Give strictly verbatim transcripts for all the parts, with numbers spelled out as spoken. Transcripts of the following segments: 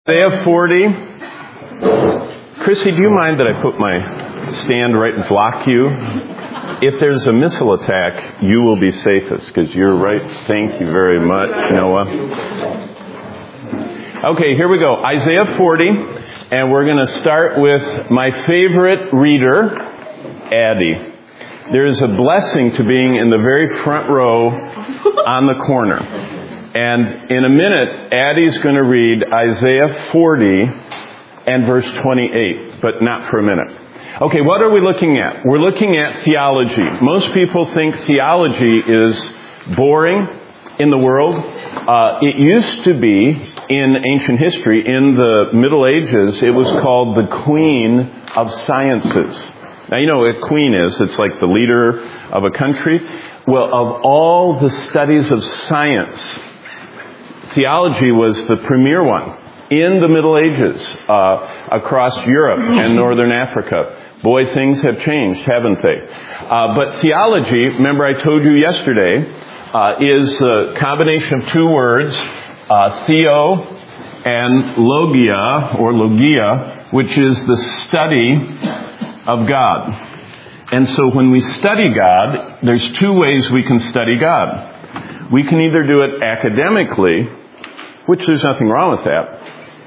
Isaiah forty. Chrissy, do you mind that I put my stand right and block you? If there's a missile attack, you will be safest because you're right. Thank you very much, Noah. Okay, here we go. Isaiah forty, and we're going to start with my favorite reader, Addie. There is a blessing to being in the very front row on the corner. And in a minute, Addie's going to read Isaiah forty and verse twenty-eight, but not for a minute. Okay, what are we looking at? We're looking at theology. Most people think theology is boring in the world. Uh, it used to be in ancient history, in the Middle Ages, it was called the Queen of Sciences. Now, you know what a queen is. It's like the leader of a country. Well, of all the studies of science, theology was the premier one in the Middle Ages uh, across Europe and Northern Africa. Boy, things have changed, haven't they? Uh, but theology, remember I told you yesterday, uh, is a combination of two words, uh, theo and logia, or logia, which is the study of God. And so when we study God, there's two ways we can study God. We can either do it academically, which there's nothing wrong with that.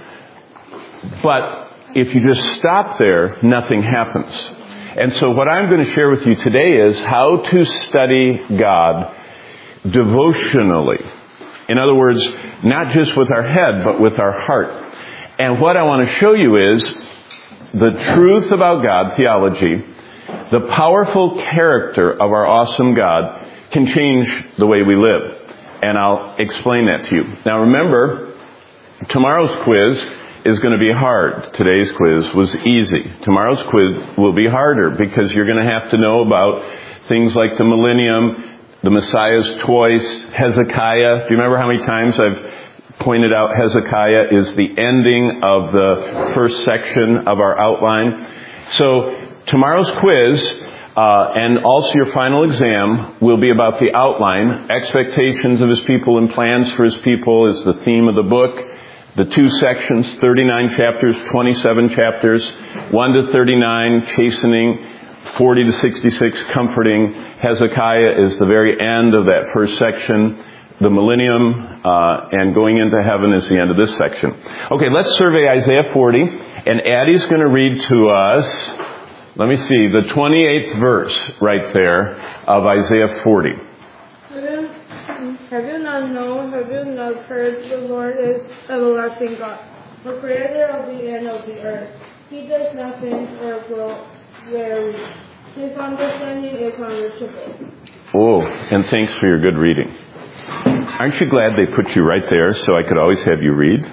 But if you just stop there, nothing happens. And so what I'm going to share with you today is how to study God devotionally. In other words, not just with our head, but with our heart. And what I want to show you is the truth about God, theology, the powerful character of our awesome God can change the way we live. And I'll explain that to you. Now remember, tomorrow's quiz is going to be hard. Today's quiz was easy. Tomorrow's quiz will be harder because you're going to have to know about things like the millennium, the Messiah's choice, Hezekiah. Do you remember how many times I've pointed out Hezekiah is the ending of the first section of our outline? So tomorrow's quiz Uh, and also your final exam will be about the outline. Expectations of His people and plans for His people is the theme of the book. The two sections, thirty-nine chapters, twenty-seven chapters, one to thirty-nine, chastening, forty to sixty-six, comforting. Hezekiah is the very end of that first section. The millennium uh, and going into heaven is the end of this section. Okay, let's survey Isaiah forty. And Addie's going to read to us, let me see, the twenty-eighth verse right there of Isaiah forty. Have you, have you not known, have you not heard, the Lord is everlasting God, the creator of the end of the earth. He does not faint or grow weary. His understanding is unreachable. Oh, and thanks for your good reading. Aren't you glad they put you right there so I could always have you read?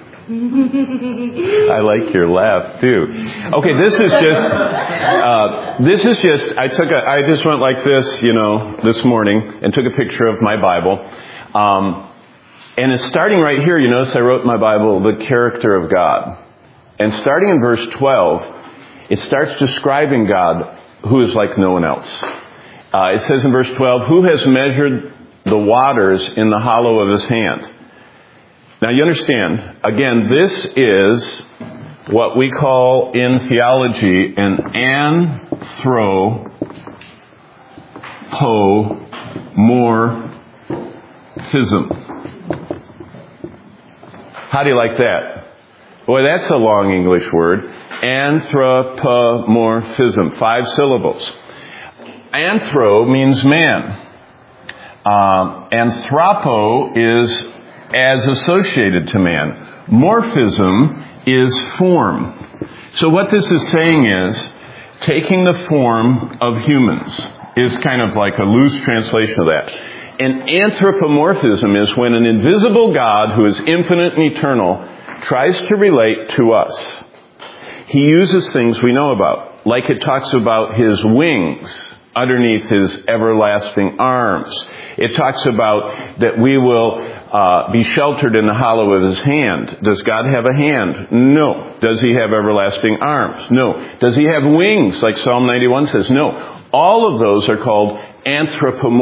I like your laugh too. Okay, this is just, uh, this is just, I took a, I just went like this, you know, this morning and took a picture of my Bible. Um, and it's starting right here, you notice I wrote in my Bible, the character of God. And starting in verse twelve, it starts describing God who is like no one else. Uh, it says in verse twelve, who has measured the waters in the hollow of His hand? Now you understand, again, this is what we call in theology an anthropomorphism. How do you like that? Boy, that's a long English word. Anthropomorphism. Five syllables. Anthro means man. Uh, anthropo is as associated to man. Morphism is form. So what this is saying is, taking the form of humans is kind of like a loose translation of that. And anthropomorphism is when an invisible God who is infinite and eternal tries to relate to us. He uses things we know about, like it talks about His wings underneath His everlasting arms. It talks about that we will uh, be sheltered in the hollow of His hand. Does God have a hand? No. Does He have everlasting arms? No. Does He have wings, like Psalm ninety-one says? No. All of those are called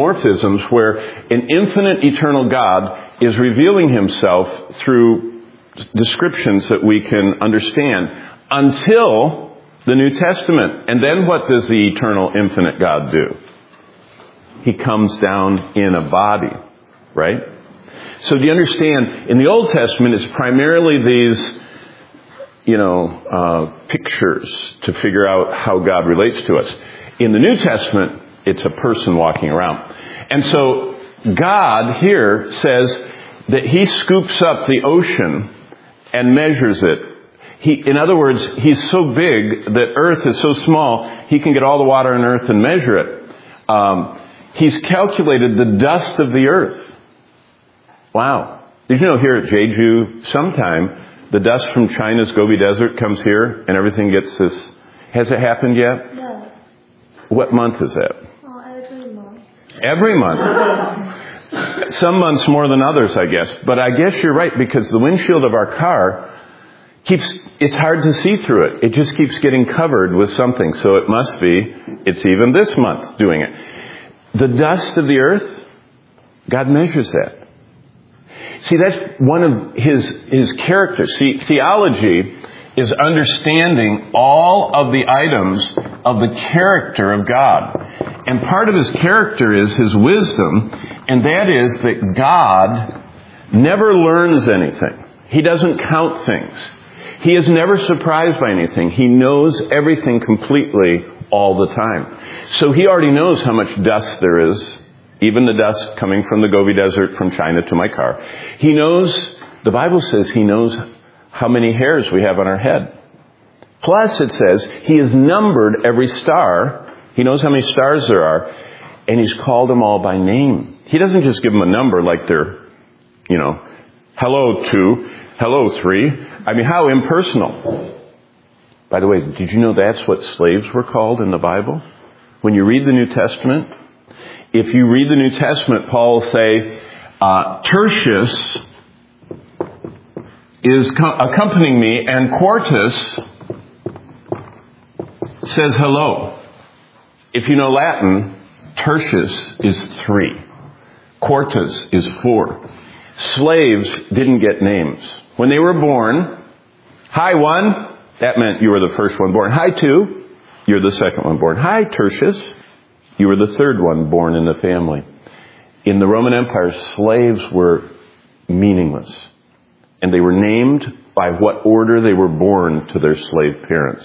anthropomorphisms, where an infinite, eternal God is revealing Himself through descriptions that we can understand until the New Testament. And then what does the eternal, infinite God do? He comes down in a body, right? So do you understand, in the Old Testament, it's primarily these, you know, uh, pictures to figure out how God relates to us. In the New Testament, it's a person walking around. And so God here says that He scoops up the ocean and measures it. He, in other words, He's so big that earth is so small, He can get all the water on earth and measure it. Um, he's calculated the dust of the earth. Wow. Did you know here at Jeju, sometime the dust from China's Gobi Desert comes here and everything gets this... Has it happened yet? No. What month is that? Oh, every month. Every month. Some months more than others, I guess. But I guess you're right, because the windshield of our car keeps... It's hard to see through it. It just keeps getting covered with something. So it must be, it's even this month doing it. The dust of the earth, God measures that. See, that's one of his his characters. See, theology is understanding all of the items of the character of God. And part of his character is his wisdom, and that is that God never learns anything. He doesn't count things. He is never surprised by anything. He knows everything completely all the time. So he already knows how much dust there is, even the dust coming from the Gobi Desert from China to my car. He knows, the Bible says he knows how many hairs we have on our head. Plus it says he has numbered every star. He knows how many stars there are, and he's called them all by name. He doesn't just give them a number like they're, you know, hello two, hello three. I mean, how impersonal. By the way, did you know that's what slaves were called in the Bible? When you read the New Testament, if you read the New Testament, Paul will say, uh, Tertius is co- accompanying me, and Quartus says hello. If you know Latin, Tertius is three. Quartus is four. Slaves didn't get names. When they were born, hi one, that meant you were the first one born. Hi two, you're the second one born. Hi Tertius, you were the third one born in the family. In the Roman Empire, slaves were meaningless. And they were named by what order they were born to their slave parents.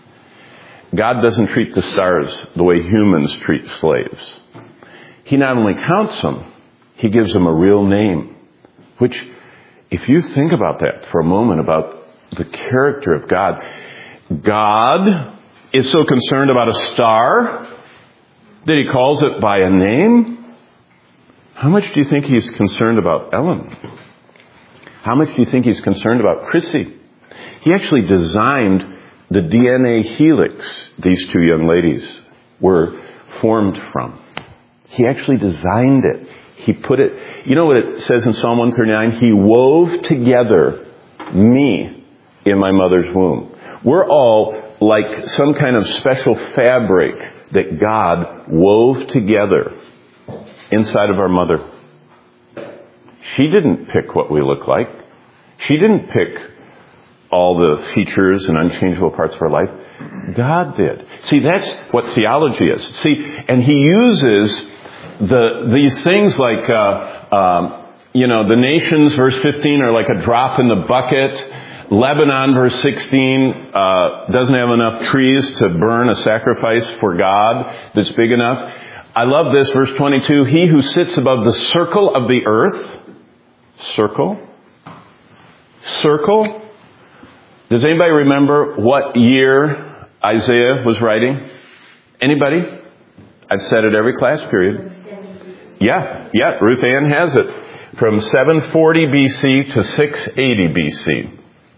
God doesn't treat the stars the way humans treat slaves. He not only counts them, he gives them a real name. Which, if you think about that for a moment, about the character of God, God is so concerned about a star that he calls it by a name. How much do you think he's concerned about Ellen? How much do you think he's concerned about Chrissy? He actually designed the D N A helix these two young ladies were formed from. He actually designed it. He put it, you know what it says in Psalm one thirty-nine? He wove together me in my mother's womb. We're all like some kind of special fabric that God wove together inside of our mother. She didn't pick what we look like. She didn't pick all the features and unchangeable parts of our life. God did. See, that's what theology is. See, and he uses the these things like, uh, um, you know, the nations, verse fifteen, are like a drop in the bucket. Lebanon, verse sixteen, uh, doesn't have enough trees to burn a sacrifice for God that's big enough. I love this, verse twenty-two. He who sits above the circle of the earth. Circle? Circle? Does anybody remember what year Isaiah was writing? Anybody? I've said it every class period. Yeah, yeah, Ruth Ann has it. From seven forty B C to six eighty B C.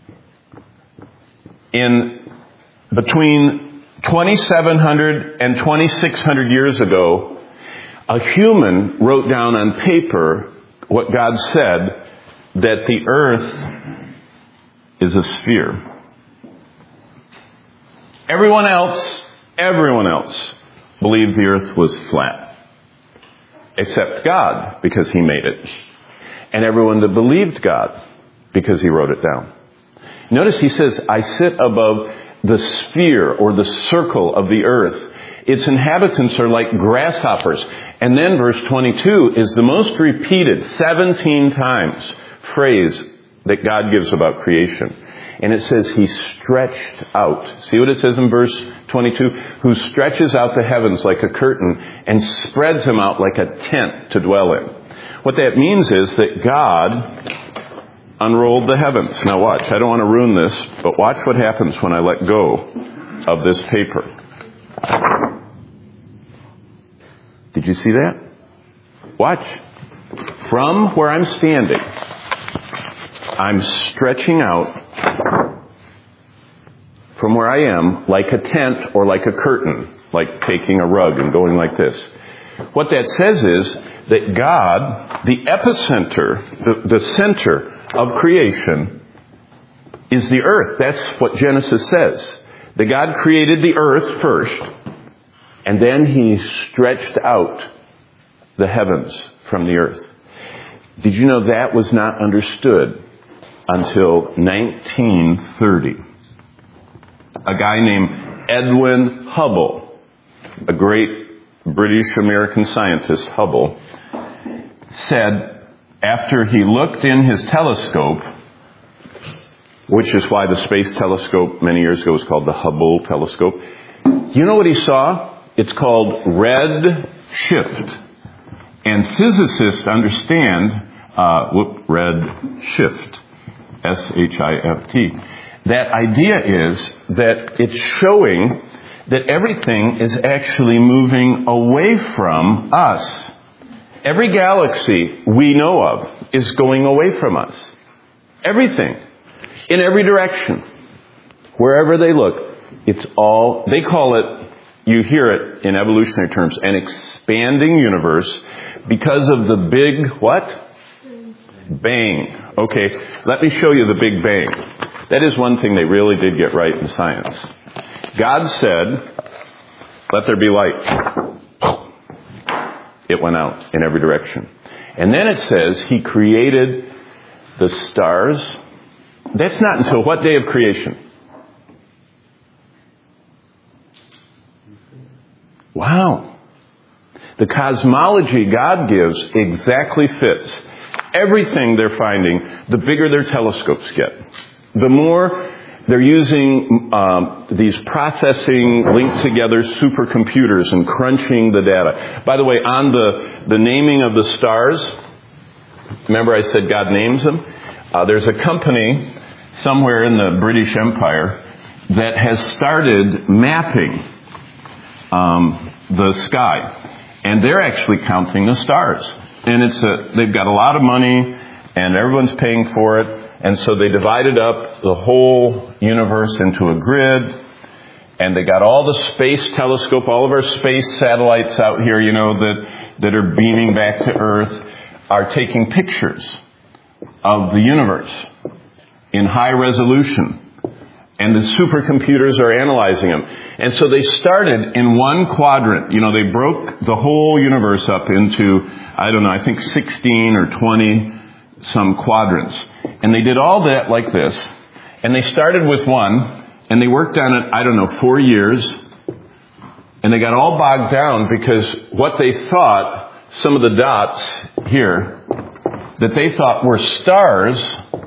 In between twenty-seven hundred and twenty-six hundred years ago, a human wrote down on paper what God said, that the earth is a sphere. Everyone else, everyone else believed the earth was flat. Except God, because he made it. And everyone that believed God because he wrote it down. Notice he says, I sit above the sphere or the circle of the earth. Its inhabitants are like grasshoppers. And then verse twenty-two is the most repeated seventeen times phrase that God gives about creation. And it says he stretched out. See what it says in verse twenty-two? Who stretches out the heavens like a curtain and spreads them out like a tent to dwell in. What that means is that God unrolled the heavens. Now watch, I don't want to ruin this, but watch what happens when I let go of this paper. Did you see that? Watch. From where I'm standing, I'm stretching out from where I am like a tent or like a curtain, like taking a rug and going like this. What that says is that God, the epicenter, the, the center of creation, is the earth. That's what Genesis says. That God created the earth first, and then he stretched out the heavens from the earth. Did you know that was not understood until nineteen thirty? A guy named Edwin Hubble, a great British-American scientist, Hubble, said after he looked in his telescope, which is why the space telescope many years ago was called the Hubble telescope, you know what he saw? It's called red shift. And physicists understand, uh, whoop, red shift, S H I F T. That idea is that it's showing that everything is actually moving away from us. Every galaxy we know of is going away from us. Everything. In every direction. Wherever they look, it's all, they call it, you hear it in evolutionary terms, an expanding universe because of the big, what? Bang. Okay, let me show you the Big Bang. That is one thing they really did get right in science. God said, let there be light. It went out in every direction. And then it says he created the stars. That's not until what day of creation? Wow. The cosmology God gives exactly fits everything they're finding, the bigger their telescopes get. The more they're using um, these processing, linked together supercomputers and crunching the data. By the way, on the, the naming of the stars, remember I said God names them? Uh, there's a company somewhere in the British Empire that has started mapping um, the sky. And they're actually counting the stars. And it's a, they've got a lot of money, and everyone's paying for it. And so they divided up the whole universe into a grid. And they got all the space telescope, all of our space satellites out here, you know, that, that are beaming back to Earth, are taking pictures of the universe in high resolution. And the supercomputers are analyzing them. And so they started in one quadrant. You know, they broke the whole universe up into, I don't know, I think sixteen or twenty some quadrants. And they did all that like this. And they started with one, and they worked on it, I don't know, four years. And they got all bogged down because what they thought, some of the dots here, that they thought were stars,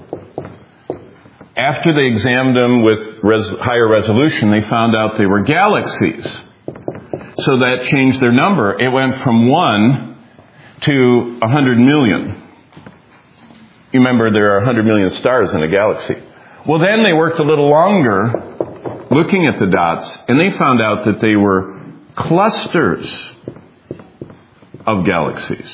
after they examined them with res- higher resolution, they found out they were galaxies. So that changed their number. It went from one to a hundred million. You remember there are a hundred million stars in a galaxy. Well, then they worked a little longer looking at the dots, and they found out that they were clusters of galaxies.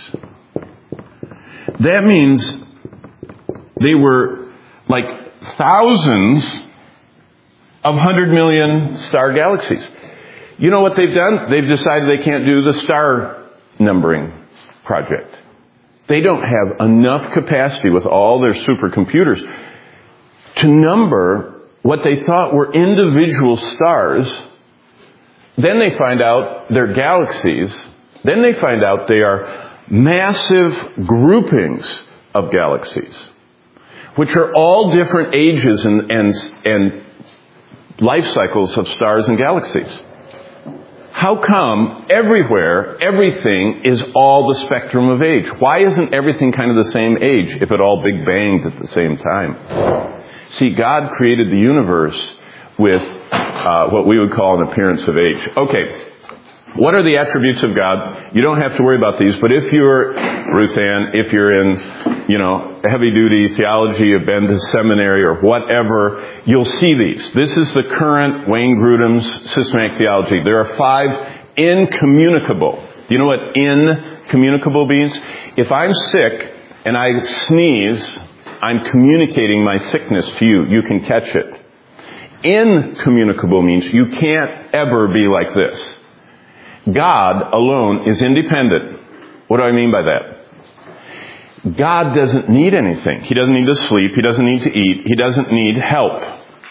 That means they were like thousands of hundred million star galaxies. You know what they've done? They've decided they can't do the star numbering project. They don't have enough capacity with all their supercomputers to number what they thought were individual stars. Then they find out they're galaxies. Then they find out they are massive groupings of galaxies. which are all different ages and, and, and life cycles of stars and galaxies. How come everywhere, everything is all the spectrum of age? Why isn't everything kind of the same age if it all big banged at the same time? See, God created the universe with uh, what we would call an appearance of age. Okay, what are the attributes of God? You don't have to worry about these, but if you're, Ruth Ann, if you're in, you know, heavy-duty theology, have been to seminary or whatever, you'll see these. This is the current Wayne Grudem's systematic theology. There are five incommunicable. Do you know what incommunicable means? If I'm sick and I sneeze, I'm communicating my sickness to you. You can catch it. Incommunicable means you can't ever be like this. God alone is independent. What do I mean by that? God doesn't need anything. He doesn't need to sleep. He doesn't need to eat. He doesn't need help.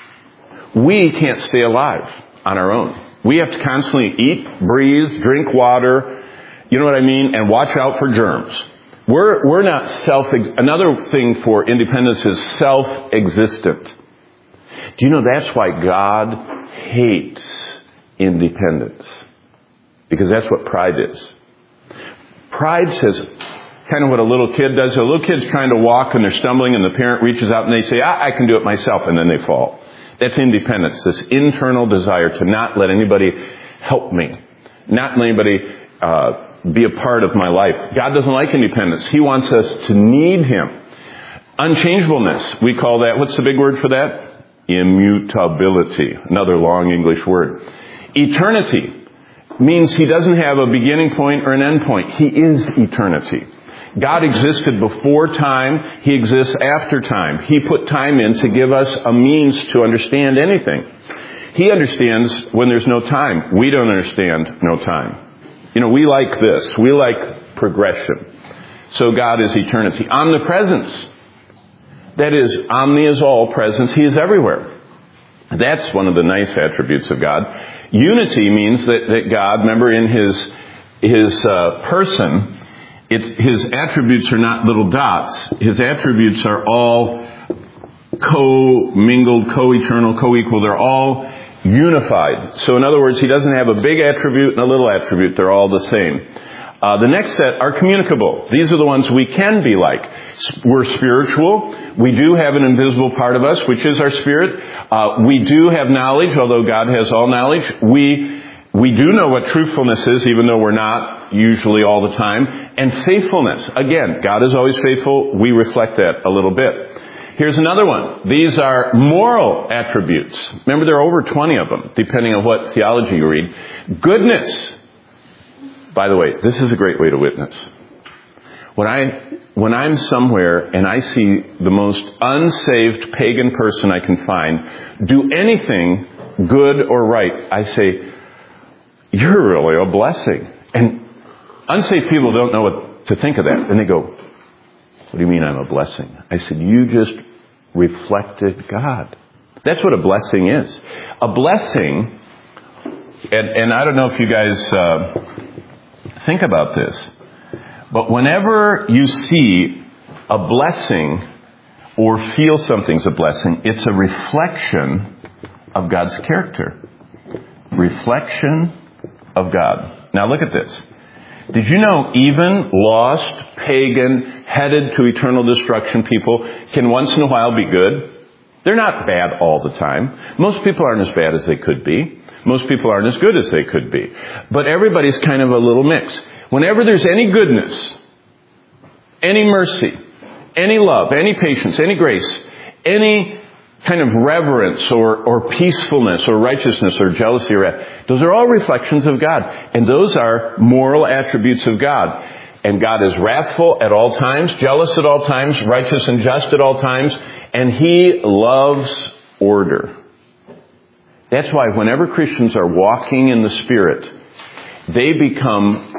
We can't stay alive on our own. We have to constantly eat, breathe, drink water, you know what I mean, and watch out for germs. We're, we're not self, another thing for independence is self-existent. Do you know that's why God hates independence? Because that's what pride is. Pride says, kind of what a little kid does. A little kid's trying to walk and they're stumbling and the parent reaches out and they say, ah, I can do it myself, and then they fall. That's independence, this internal desire to not let anybody help me, not let anybody uh, be a part of my life. God doesn't like independence. He wants us to need Him. Unchangeableness, we call that, what's the big word for that? Immutability, another long English word. Eternity means He doesn't have a beginning point or an end point. He is eternity. God existed before time. He exists after time. He put time in to give us a means to understand anything. He understands when there's no time. We don't understand no time. You know, we like this. We like progression. So God is eternity. Omnipresence. That is, omni is all presence. He is everywhere. That's one of the nice attributes of God. Unity means that, that God, remember in His, His uh, person, it's, His attributes are not little dots. His attributes are all co-mingled, co-eternal, co-equal. They're all unified. So in other words, He doesn't have a big attribute and a little attribute. They're all the same. Uh, the next set are communicable. These are the ones we can be like. We're spiritual. We do have an invisible part of us, which is our spirit. Uh, we do have knowledge, although God has all knowledge. We we do know what truthfulness is, even though we're not usually all the time. And faithfulness. Again, God is always faithful. We reflect that a little bit. Here's another one. These are moral attributes. Remember, there are over twenty of them, depending on what theology you read. Goodness. By the way, this is a great way to witness. When I, when I'm somewhere and I see the most unsaved pagan person I can find do anything good or right, I say, you're really a blessing. And unsaved people don't know what to think of that. And they go, what do you mean I'm a blessing? I said, you just reflected God. That's what a blessing is. A blessing, and, and I don't know if you guys uh, think about this, but whenever you see a blessing or feel something's a blessing, it's a reflection of God's character. Reflection of God. Now look at this. Did you know even lost, pagan, headed to eternal destruction people can once in a while be good? They're not bad all the time. Most people aren't as bad as they could be. Most people aren't as good as they could be. But everybody's kind of a little mix. Whenever there's any goodness, any mercy, any love, any patience, any grace, any kind of reverence or, or peacefulness or righteousness or jealousy or wrath, those are all reflections of God. And those are moral attributes of God. And God is wrathful at all times, jealous at all times, righteous and just at all times, and He loves order. That's why whenever Christians are walking in the Spirit, they become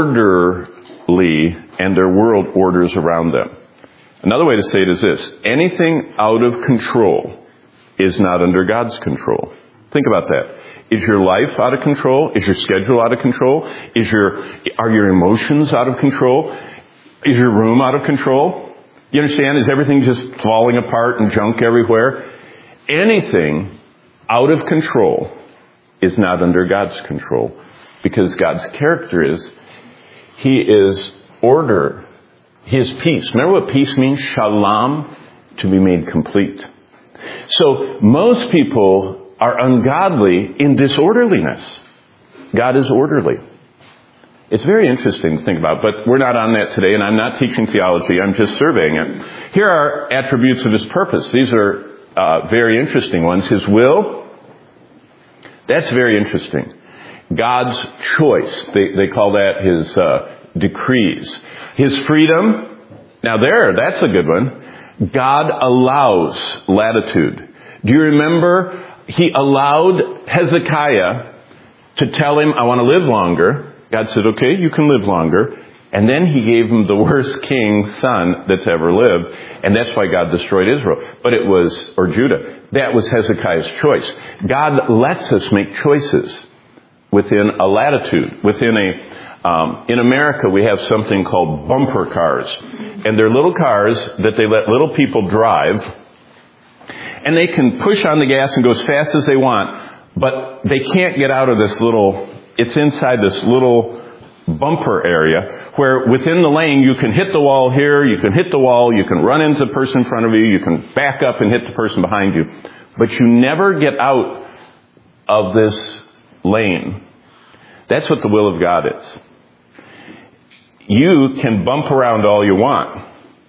orderly and their world orders around them. Another way to say it is this. Anything out of control is not under God's control. Think about that. Is your life out of control? Is your schedule out of control? Is your, are your emotions out of control? Is your room out of control? You understand? Is everything just falling apart and junk everywhere? Anything out of control is not under God's control, because God's character is, He is order. He is peace. Remember what peace means? Shalom, to be made complete. So most people are ungodly in disorderliness. God is orderly. It's very interesting to think about, but we're not on that today, and I'm not teaching theology. I'm just surveying it. Here are attributes of His purpose. These are uh, very interesting ones. His will, that's very interesting. God's choice, they, they call that His uh, decrees. His freedom, now there, that's a good one. God allows latitude. Do you remember He allowed Hezekiah to tell him, I want to live longer. God said, okay, you can live longer. And then He gave him the worst king son that's ever lived. And that's why God destroyed Israel. But it was, or Judah, that was Hezekiah's choice. God lets us make choices within a latitude, within a, um, in America we have something called bumper cars. And they're little cars that they let little people drive. And they can push on the gas and go as fast as they want. But they can't get out of this little, it's inside this little bumper area where within the lane you can hit the wall here, you can hit the wall, you can run into the person in front of you, you can back up and hit the person behind you. But you never get out of this lane. That's what the will of God is. You can bump around all you want.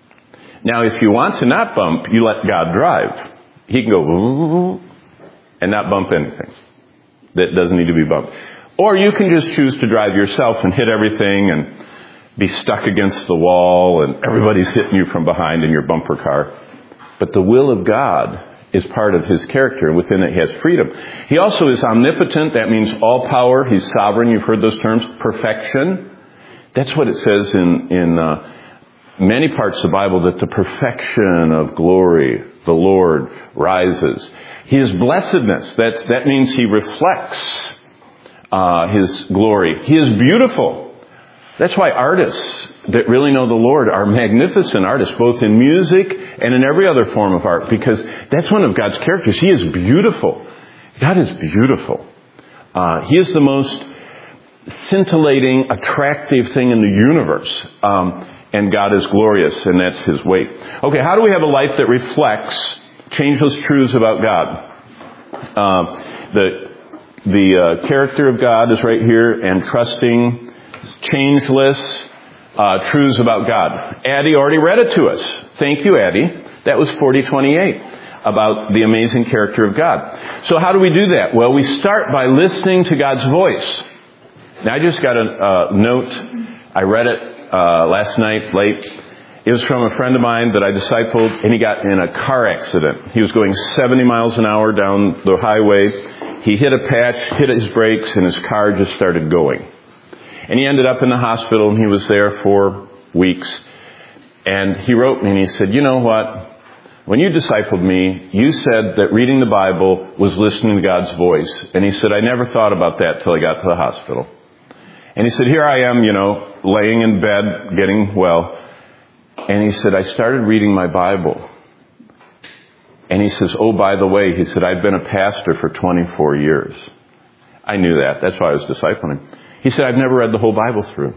Now, if you want to not bump, you let God drive. He can go ooh, and not bump anything that doesn't need to be bumped. Or you can just choose to drive yourself and hit everything and be stuck against the wall and everybody's hitting you from behind in your bumper car. But the will of God is part of His character. Within it He has freedom. He also is omnipotent. That means all power. He's sovereign. You've heard those terms. Perfection. That's what it says in, in uh, many parts of the Bible, that the perfection of glory, the Lord, rises. His blessedness, that's, that means He reflects uh, His glory. He is beautiful. That's why artists that really know the Lord are magnificent artists, both in music and in every other form of art, because that's one of God's characters. He is beautiful. God is beautiful. Uh, he is the most scintillating, attractive thing in the universe. Um, and God is glorious, and that's His weight. Okay, how do we have a life that reflects changeless truths about God? Uh, the the uh, character of God is right here, and trusting, changeless uh, truths about God. Addie already read it to us. Thank you, Addie. That was forty twenty-eight, about the amazing character of God. So how do we do that? Well, we start by listening to God's voice. Now, I just got a uh, note. I read it uh, last night late. It was from a friend of mine that I discipled, and he got in a car accident. He was going seventy miles an hour down the highway. He hit a patch, hit his brakes, and his car just started going. And he ended up in the hospital, and he was there for weeks. And he wrote me, and he said, you know what? When you discipled me, you said that reading the Bible was listening to God's voice. And he said, I never thought about that till I got to the hospital. And he said, here I am, you know, laying in bed, getting well. And he said, I started reading my Bible. And he says, oh, by the way, he said, I've been a pastor for twenty-four years. I knew that. That's why I was discipling him. He said, I've never read the whole Bible through.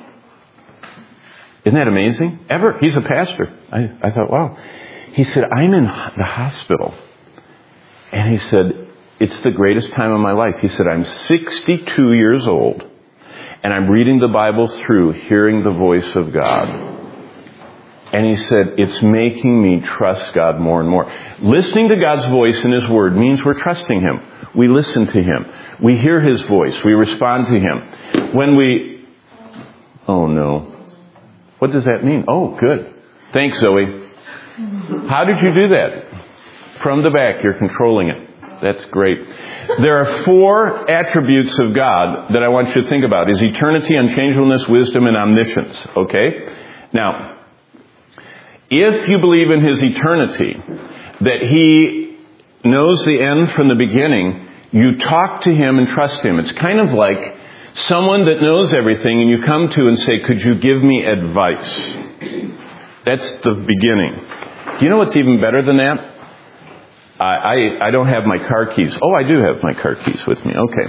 Isn't that amazing? Ever. He's a pastor. I, I thought, wow. He said, I'm in the hospital. And he said, it's the greatest time of my life. He said, I'm sixty-two years old. And I'm reading the Bible through, hearing the voice of God. And he said, it's making me trust God more and more. Listening to God's voice in His Word means we're trusting Him. We listen to Him. We hear His voice. We respond to Him. When we... Oh, no. What does that mean? Oh, good. Thanks, Zoe. How did you do that? From the back, you're controlling it. That's great. There are four attributes of God that I want you to think about. His eternity, unchangeableness, wisdom, and omniscience. Okay? Now, if you believe in His eternity, that He knows the end from the beginning, you talk to Him and trust Him. It's kind of like someone that knows everything and you come to and say, could you give me advice? That's the beginning. Do you know what's even better than that? I, I, I don't have my car keys. Oh, I do have my car keys with me. Okay.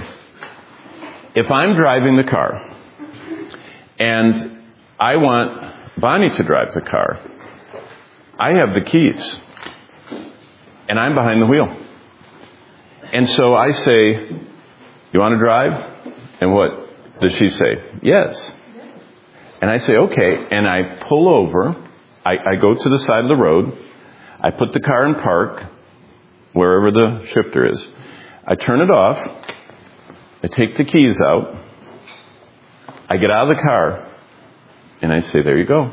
If I'm driving the car and I want Bonnie to drive the car, I have the keys and I'm behind the wheel. And so I say, you want to drive? And what does she say? Yes. And I say, okay. And I pull over. I, I go to the side of the road. I put the car in park, wherever the shifter is. I turn it off. I take the keys out. I get out of the car. And I say, there you go.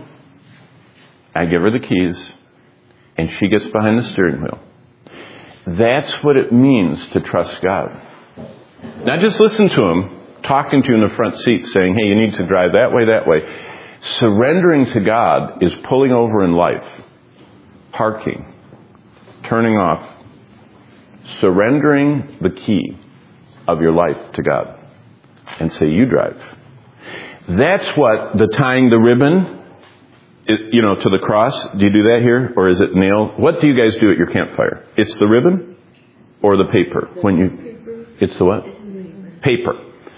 I give her the keys. And she gets behind the steering wheel. That's what it means to trust God. Not just listen to Him talking to you in the front seat saying, hey, you need to drive that way, that way. Surrendering to God is pulling over in life, parking, turning off, surrendering the key of your life to God and say, you drive. That's what the tying the ribbon, you know, to the cross. Do you do that here? Or is it nail? What do you guys do at your campfire? It's the ribbon or the paper? When you, it's the what? Paper.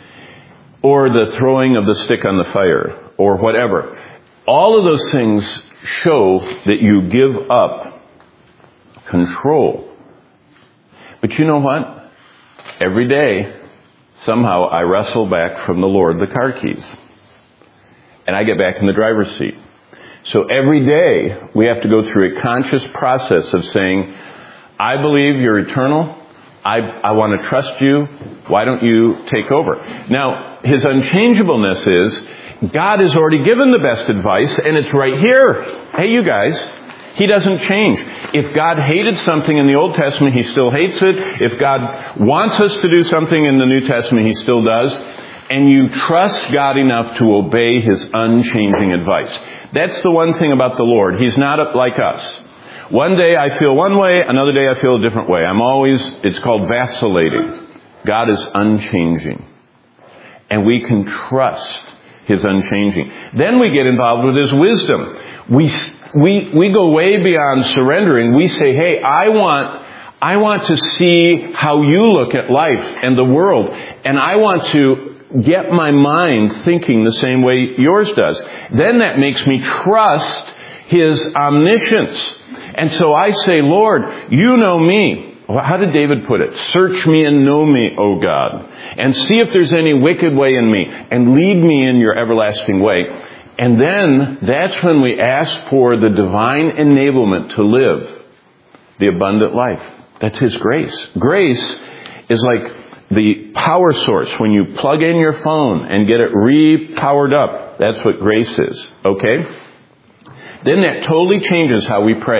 Or the throwing of the stick on the fire, or whatever. All of those things show that you give up control. But you know what? Every day, somehow I wrestle back from the Lord the car keys. And I get back in the driver's seat. So every day, we have to go through a conscious process of saying, I believe you're eternal. I, I want to trust you. Why don't you take over? Now, His unchangeableness is, God has already given the best advice, and it's right here. Hey, you guys, He doesn't change. If God hated something in the Old Testament, He still hates it. If God wants us to do something in the New Testament, He still does. And you trust God enough to obey His unchanging advice. That's the one thing about the Lord. He's not like us. One day I feel one way, another day I feel a different way. I'm always, it's called vacillating. God is unchanging. And we can trust His unchanging. Then we get involved with His wisdom. We, we, we go way beyond surrendering. We say, hey, I want, I want to see how you look at life and the world. And I want to get my mind thinking the same way yours does. Then that makes me trust His omniscience. And so I say, Lord, you know me. How did David put it? Search me and know me, O God. And see if there's any wicked way in me. And lead me in your everlasting way. And then that's when we ask for the divine enablement to live the abundant life. That's His grace. Grace is like the power source when you plug in your phone and get it re-powered up. That's what grace is. Okay? Then that totally changes how we pray.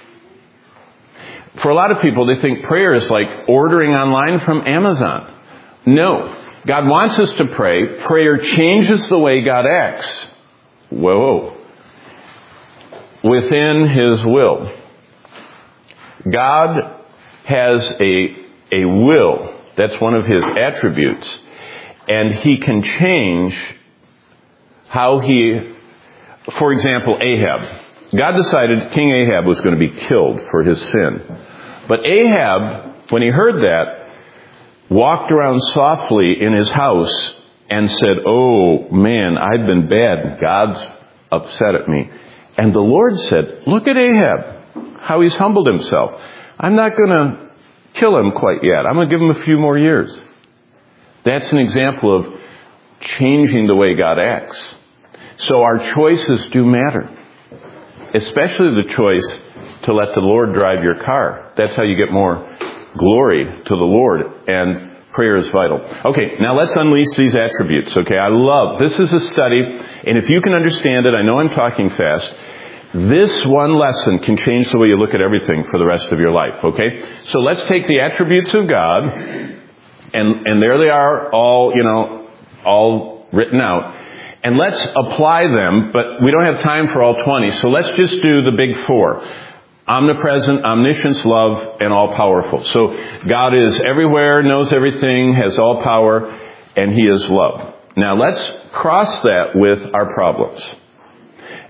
For a lot of people, they think prayer is like ordering online from Amazon. No. God wants us to pray. Prayer changes the way God acts. Whoa. Within His will. God has a, a will. That's one of His attributes. And He can change how He... For example, Ahab. God decided King Ahab was going to be killed for his sin. But Ahab, when he heard that, walked around softly in his house and said, oh man, I've been bad. God's upset at me. And the Lord said, look at Ahab, how he's humbled himself. I'm not going to kill him quite yet. I'm going to give him a few more years. That's an example of changing the way God acts. So our choices do matter. Especially the choice to let the Lord drive your car. That's how you get more glory to the Lord. And prayer is vital. Okay, now let's unleash these attributes. Okay, I love, this is a study. And if you can understand it, I know I'm talking fast. This one lesson can change the way you look at everything for the rest of your life. Okay, so let's take the attributes of God. And, and there they are, all, you know, all written out. And let's apply them, but we don't have time for all twenty, so let's just do the big four. Omnipresent, omniscience, love, and all-powerful. So God is everywhere, knows everything, has all power, and He is love. Now let's cross that with our problems.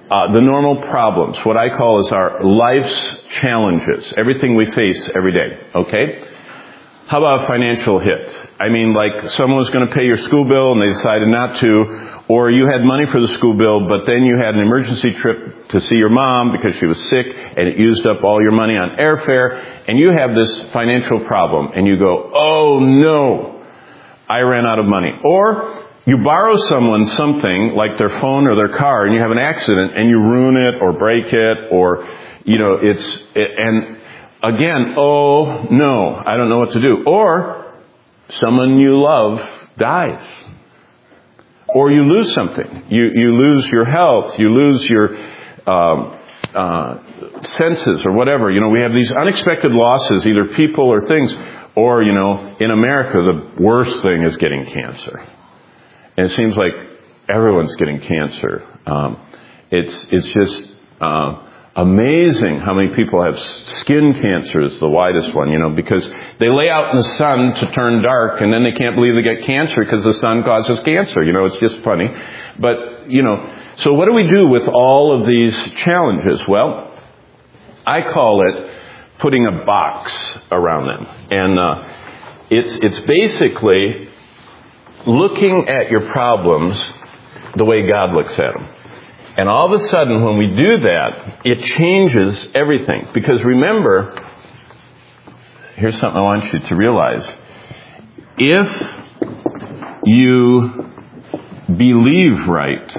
uh, the normal problems, what I call is our life's challenges, everything we face every day, okay? How about a financial hit? I mean, like someone was going to pay your school bill and they decided not to, or you had money for the school bill, but then you had an emergency trip to see your mom because she was sick and it used up all your money on airfare, and you have this financial problem and you go, oh no, I ran out of money. Or you borrow someone something like their phone or their car and you have an accident and you ruin it or break it, or, you know, it's, and again, oh no, I don't know what to do. Or someone you love dies. Or you lose something. You, you lose your health. You lose your, um, uh, senses or whatever. You know, we have these unexpected losses, either people or things. Or, you know, in America, the worst thing is getting cancer. And it seems like everyone's getting cancer. Um, it's, it's just, uh, amazing how many people have skin cancer is the widest one, you know, because they lay out in the sun to turn dark and then they can't believe they get cancer because the sun causes cancer. You know, it's just funny. But, you know, so what do we do with all of these challenges? Well, I call it putting a box around them. And uh, it's it's basically looking at your problems the way God looks at them. And all of a sudden, when we do that, it changes everything. Because remember, here's something I want you to realize. If you believe right,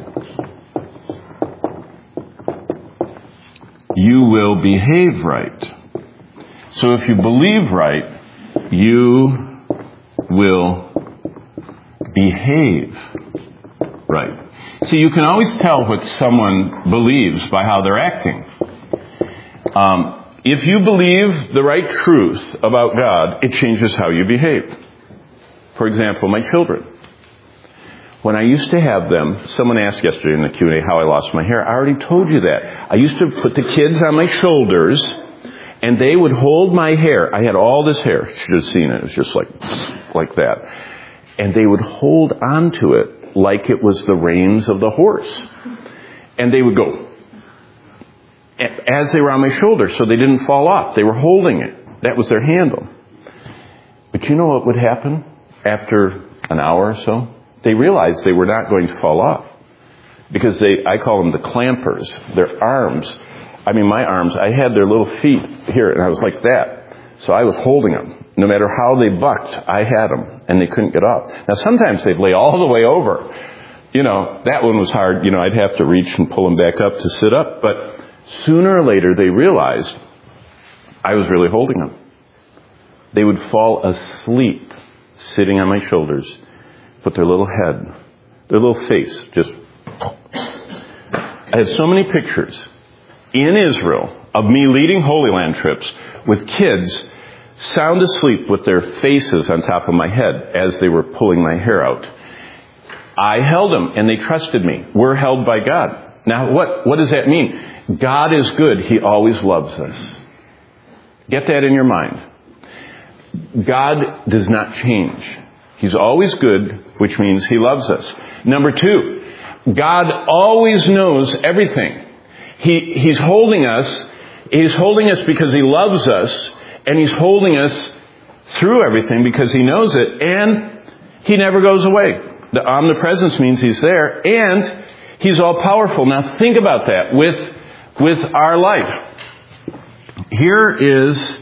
you will behave right. So if you believe right, you will behave right. See, you can always tell what someone believes by how they're acting. Um, if you believe the right truth about God, it changes how you behave. For example, my children. When I used to have them, someone asked yesterday in the Q and A how I lost my hair. I already told you that. I used to put the kids on my shoulders, and they would hold my hair. I had all this hair. You should have seen it. It was just like, like that. And they would hold onto it like it was the reins of the horse. And they would go as they were on my shoulder so they didn't fall off. They were holding it. That was their handle. But you know what would happen after an hour or so? They realized they were not going to fall off. Because they, I call them the clampers. Their arms, I mean my arms, I had their little feet here and I was like that. So I was holding them. No matter how they bucked, I had them, and they couldn't get up. Now, sometimes they'd lay all the way over. You know, that one was hard. You know, I'd have to reach and pull them back up to sit up. But sooner or later, they realized I was really holding them. They would fall asleep sitting on my shoulders, put their little head, their little face, just... I have so many pictures in Israel of me leading Holy Land trips with kids sound asleep with their faces on top of my head as they were pulling my hair out. I held them and they trusted me. We're held by God. Now what, what does that mean? God is good. He always loves us. Get that in your mind. God does not change. He's always good, which means He loves us. Number two, God always knows everything. He, he's holding us. He's holding us because He loves us. And He's holding us through everything because He knows it. And He never goes away. The omnipresence means He's there. And He's all-powerful. Now think about that with, with our life. Here is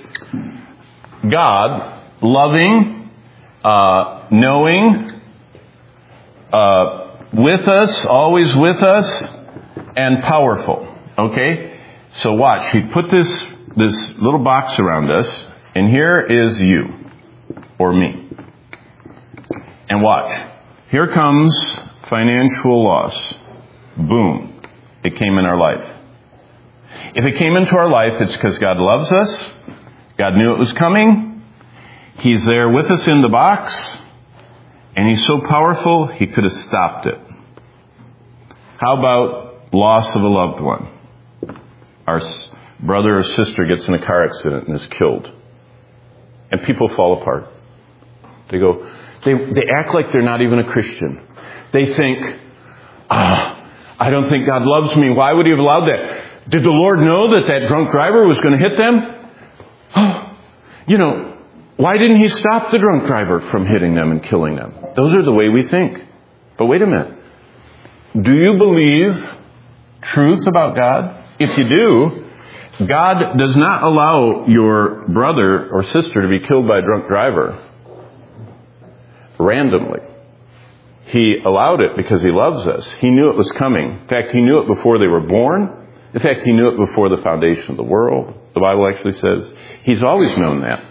God loving, uh, knowing, uh, with us, always with us, and powerful. Okay? So watch. He put this this little box around us, and here is you, or me. And watch. Here comes financial loss. Boom. It came in our life. If it came into our life, it's because God loves us. God knew it was coming. He's there with us in the box. And He's so powerful, He could have stopped it. How about loss of a loved one? Our brother or sister gets in a car accident and is killed. And people fall apart. They go, they, they act like they're not even a Christian. They think, ah, oh, I don't think God loves me. Why would he have allowed that? Did the Lord know that that drunk driver was going to hit them? Oh, you know, why didn't he stop the drunk driver from hitting them and killing them? Those are the way we think. But wait a minute. Do you believe truth about God? If you do, God does not allow your brother or sister to be killed by a drunk driver randomly. He allowed it because he loves us. He knew it was coming. In fact, he knew it before they were born. In fact, he knew it before the foundation of the world. The Bible actually says he's always known that.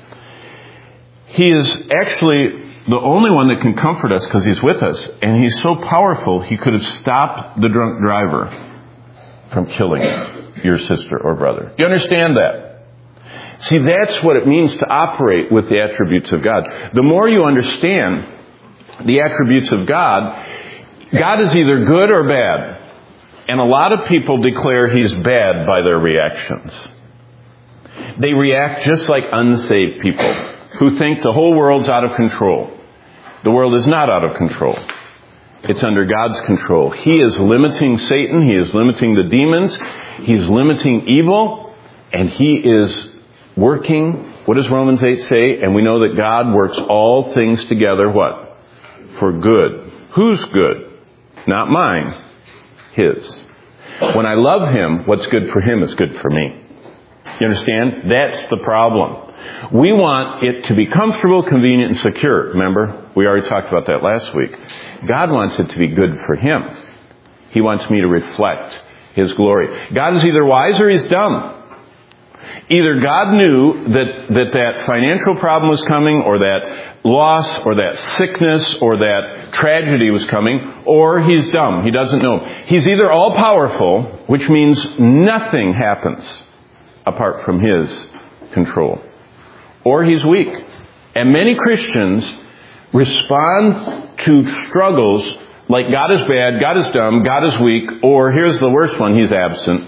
He is actually the only one that can comfort us because he's with us. And he's so powerful, he could have stopped the drunk driver from killing your sister or brother. You understand that? See, that's what it means to operate with the attributes of God. The more you understand the attributes of God, God is either good or bad. And a lot of people declare he's bad by their reactions. They react just like unsaved people who think the whole world's out of control. The world is not out of control. It's under God's control. He is limiting Satan. He is limiting the demons. He's limiting evil. And he is working. What does Romans eight say? And we know that God works all things together, what? For good. Who's good? Not mine. His. When I love him, what's good for him is good for me. You understand? That's the problem. We want it to be comfortable, convenient, and secure. Remember? We already talked about that last week. God wants it to be good for him. He wants me to reflect his glory. God is either wise or he's dumb. Either God knew that, that that financial problem was coming, or that loss, or that sickness, or that tragedy was coming, or he's dumb. He doesn't know. He's either all-powerful, which means nothing happens apart from his control, or he's weak. And many Christians respond to struggles like God is bad, God is dumb, God is weak, or here's the worst one, he's absent.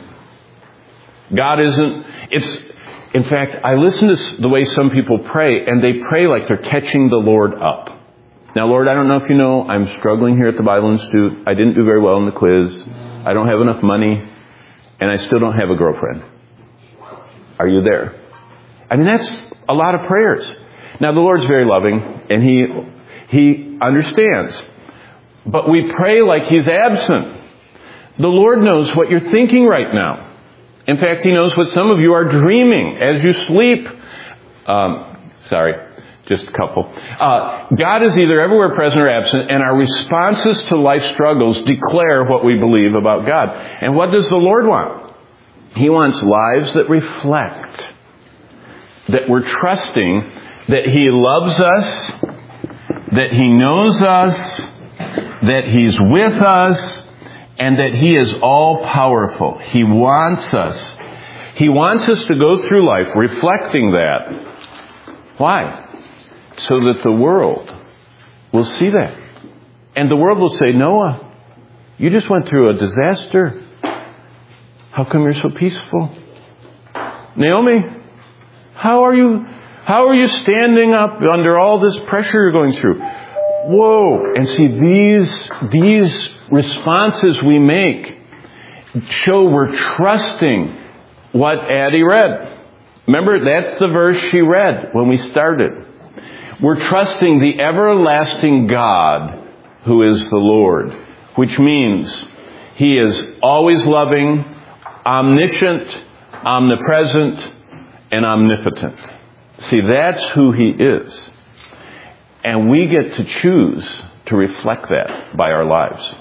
God isn't, it's, in fact, I listen to the way some people pray, and they pray like they're catching the Lord up. Now, Lord, I don't know if you know, I'm struggling here at the Bible Institute. I didn't do very well in the quiz. I don't have enough money, and I still don't have a girlfriend. Are you there? I mean, that's a lot of prayers. Now, the Lord's very loving, and He He understands. But we pray like He's absent. The Lord knows what you're thinking right now. In fact, He knows what some of you are dreaming as you sleep. Um, sorry, just a couple. Uh, God is either everywhere present or absent, and our responses to life struggles declare what we believe about God. And what does the Lord want? He wants lives that reflect that we're trusting that He loves us, that He knows us, that He's with us, and that He is all-powerful. He wants us. He wants us to go through life reflecting that. Why? So that the world will see that. And the world will say, Noah, you just went through a disaster. How come you're so peaceful? Naomi, how are you, how are you standing up under all this pressure you're going through? Whoa. And see, these, these responses we make show we're trusting what Addie read. Remember, that's the verse she read when we started. We're trusting the everlasting God who is the Lord, which means He is always loving, omniscient, omnipresent, and omnipotent. See, that's who He is. And we get to choose to reflect that by our lives.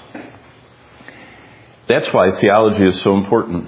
That's why theology is so important.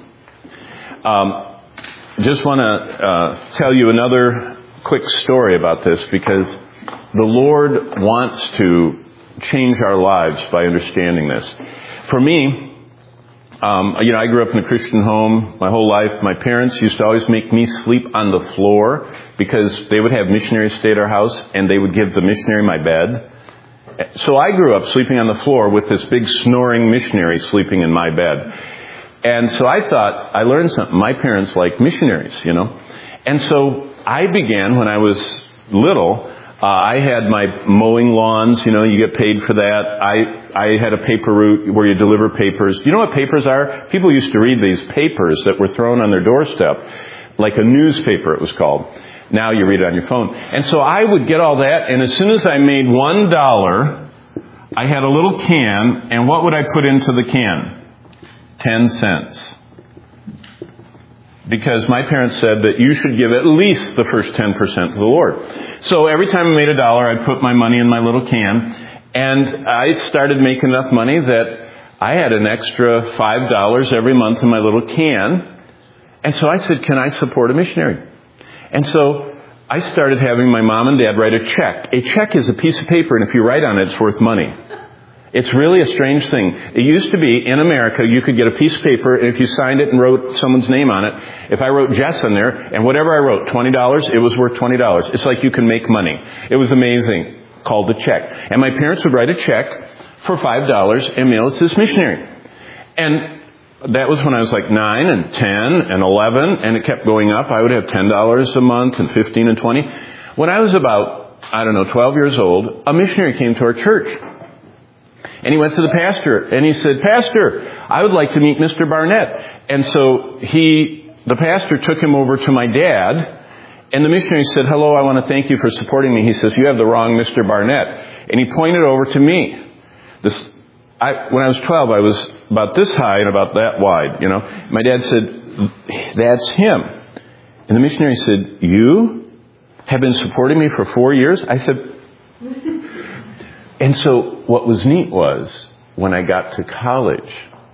Um, just want to uh, tell you another quick story about this, because the Lord wants to change our lives by understanding this. For me, um, you know, I grew up in a Christian home my whole life. My parents used to always make me sleep on the floor because they would have missionaries stay at our house, and they would give the missionary my bed. So I grew up sleeping on the floor with this big snoring missionary sleeping in my bed. And so I thought, I learned something. My parents like missionaries, you know. And so I began, when I was little, Uh, I had my mowing lawns, you know, you get paid for that. I, I had a paper route where you deliver papers. You know what papers are? People used to read these papers that were thrown on their doorstep, like a newspaper it was called. Now you read it on your phone. And so I would get all that, and as soon as I made one dollar, I had a little can, and what would I put into the can? Ten cents. Because my parents said that you should give at least the first ten percent to the Lord. So every time I made a dollar, I'd put my money in my little can. And I started making enough money that I had an extra five dollars every month in my little can. And so I said, can I support a missionary? And so I started having my mom and dad write a check. A check is a piece of paper, and if you write on it, it's worth money. It's really a strange thing. It used to be, in America, you could get a piece of paper, and if you signed it and wrote someone's name on it, if I wrote Jess on there, and whatever I wrote, twenty dollars, it was worth twenty dollars. It's like you can make money. It was amazing. Called the check. And my parents would write a check for five dollars and mail it to this missionary. And that was when I was like nine and ten and eleven, and it kept going up. I would have ten dollars a month and fifteen and twenty. When I was about, I don't know, twelve years old, a missionary came to our church. And he went to the pastor, and he said, Pastor, I would like to meet Mister Barnett. And so he, the pastor took him over to my dad, and the missionary said, hello, I want to thank you for supporting me. He says, you have the wrong Mister Barnett. And he pointed over to me. This, I, when I was twelve, I was about this high and about that wide, you know. My dad said, that's him. And the missionary said, you have been supporting me for four years? I said, and so what was neat was, when I got to college,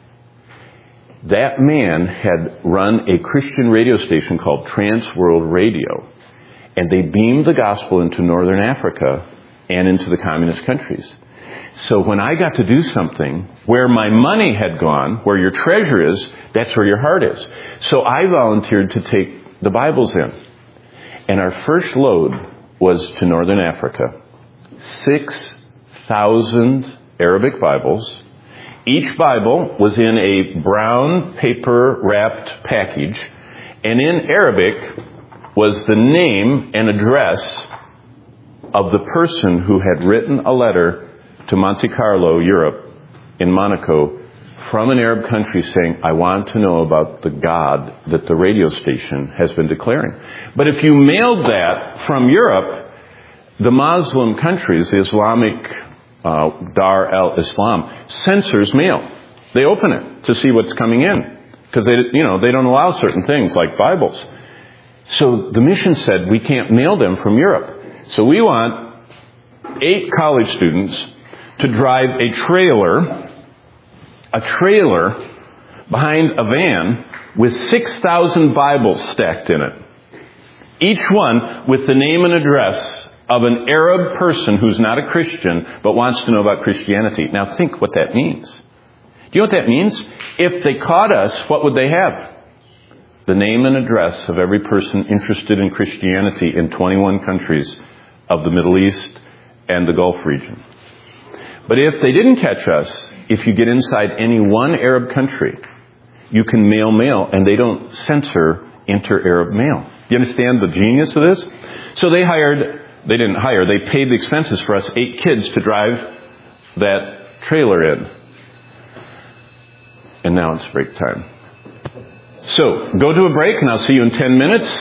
that man had run a Christian radio station called Trans World Radio. And they beamed the gospel into Northern Africa and into the communist countries. So when I got to do something where my money had gone, where your treasure is, that's where your heart is. So I volunteered to take the Bibles in. And our first load was to Northern Africa. Six thousand Arabic Bibles. Each Bible was in a brown paper wrapped package. And in Arabic was the name and address of the person who had written a letter to Monte Carlo, Europe, in Monaco, from an Arab country saying, I want to know about the God that the radio station has been declaring. But if you mailed that from Europe, the Muslim countries, the Islamic uh, Dar al-Islam, censors mail. They open it to see what's coming in. Because they, you know, they don't allow certain things like Bibles. So the mission said, we can't mail them from Europe. So we want eight college students to drive a trailer, a trailer behind a van with six thousand Bibles stacked in it. Each one with the name and address of an Arab person who's not a Christian but wants to know about Christianity. Now think what that means. Do you know what that means? If they caught us, what would they have? The name and address of every person interested in Christianity in twenty-one countries of the Middle East and the Gulf region. But if they didn't catch us, if you get inside any one Arab country, you can mail mail, and they don't censor inter-Arab mail. Do you understand the genius of this? So they hired, they didn't hire, they paid the expenses for us eight kids to drive that trailer in. And now it's break time. So, go to a break, and I'll see you in ten minutes.